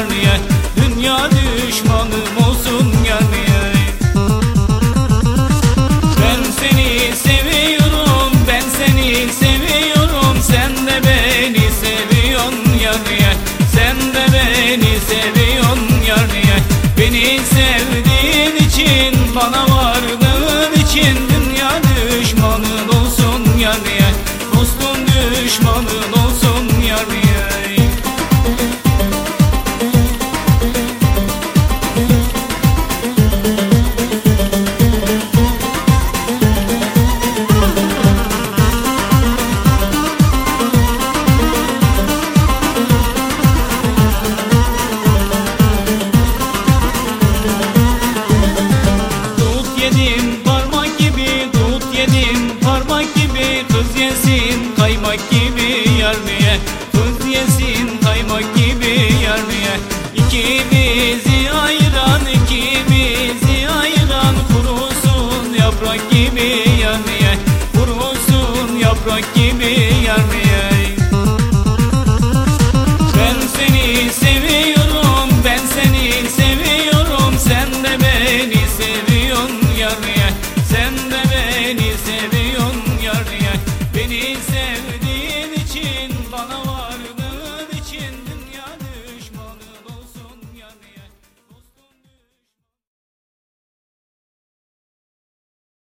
yarıya. Dünya düşmanım olsun yarıya. Ben seni seviyorum, ben seni seviyorum. Sen de beni seviyorsun yarıya. Sen de beni seviyorsun yarıya. Beni sevdiğin için, bana vardığın için dünya düşmanın olsun yarıya. Dostum düşmanın olsun yarıya. Parmak gibi, dut yedim parmak gibi. Kız yesin kaymak gibi yarıya. Kız yesin kaymak gibi yarıya. İkimizi ayıran, ikimizi ayıran. Kurusun yaprak gibi yarıya. Kurusun yaprak gibi yarıya. Ben seni seviyorum, ben seni seviyorum. Sen de beni seviyorsun yarıya. Sen de beni seviyorsun yarıya. Beni sevdiğin için bana var.